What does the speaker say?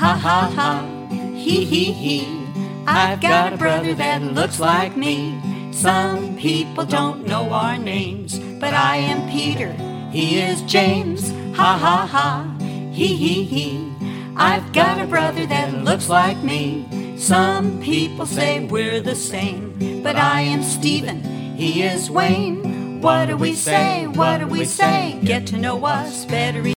Ha ha ha, he he he. I've got a brother that looks like me. Some people don't know our names, but I am Peter, he is James. Ha ha ha, he he he. I've got a brother that looks like me. Some people say we're the same, but I am Stephen, he is Wayne. What do we say? What do we say? Get to know us better.